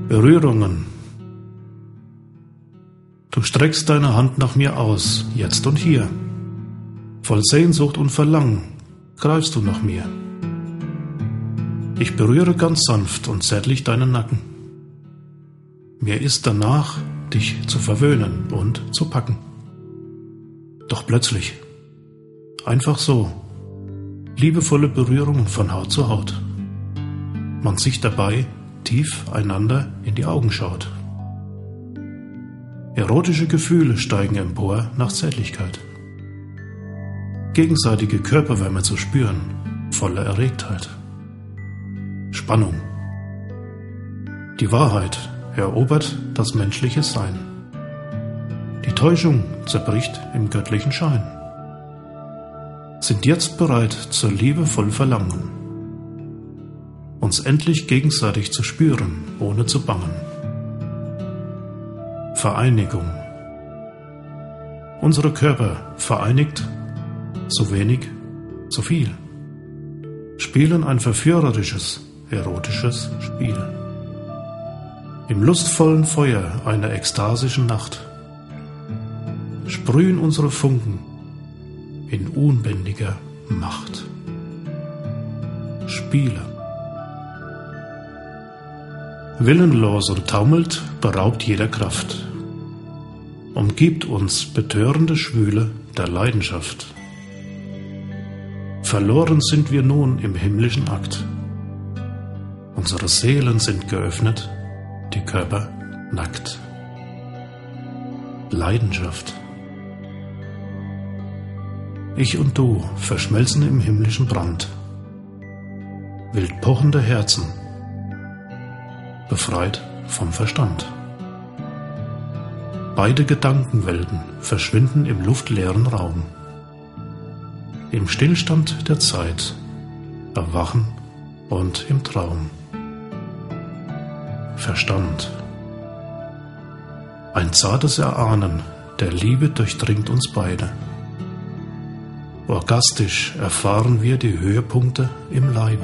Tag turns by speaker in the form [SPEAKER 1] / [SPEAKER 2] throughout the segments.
[SPEAKER 1] Berührungen. Du streckst deine Hand nach mir aus, jetzt und hier. Voll Sehnsucht und Verlangen greifst du nach mir. Ich berühre ganz sanft und zärtlich deinen Nacken. Mir ist danach, dich zu verwöhnen und zu packen. Doch plötzlich, einfach so, liebevolle Berührungen von Haut zu Haut. Man sich dabei tief einander in die Augen schaut. Erotische Gefühle steigen empor nach Zärtlichkeit. Gegenseitige Körperwärme zu spüren, voller Erregtheit. Spannung. Die Wahrheit erobert das menschliche Sein. Die Täuschung zerbricht im göttlichen Schein. Sind jetzt bereit zur Liebe voll Verlangen, uns endlich gegenseitig zu spüren, ohne zu bangen. Vereinigung. Unsere Körper vereinigt, so wenig, so viel. Spielen ein verführerisches, erotisches Spiel. Im lustvollen Feuer einer ekstasischen Nacht sprühen unsere Funken in unbändiger Macht. Spiele. Willenlos und taumelt beraubt jeder Kraft, umgibt uns betörende Schwüle der Leidenschaft. Verloren sind wir nun im himmlischen Akt. Unsere Seelen sind geöffnet, die Körper nackt. Leidenschaft. Ich und du verschmelzen im himmlischen Brand. Wild pochende Herzen, befreit vom Verstand. Beide Gedankenwelten verschwinden im luftleeren Raum. Im Stillstand der Zeit erwachen und im Traum. Verstand. Ein zartes Erahnen der Liebe durchdringt uns beide. Orgastisch erfahren wir die Höhepunkte im Leibe.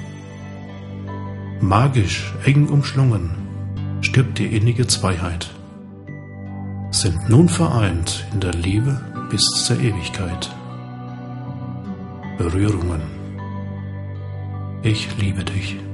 [SPEAKER 1] Magisch eng umschlungen stirbt die innige Zweiheit. Sind nun vereint in der Liebe bis zur Ewigkeit. Berührungen. Ich liebe dich.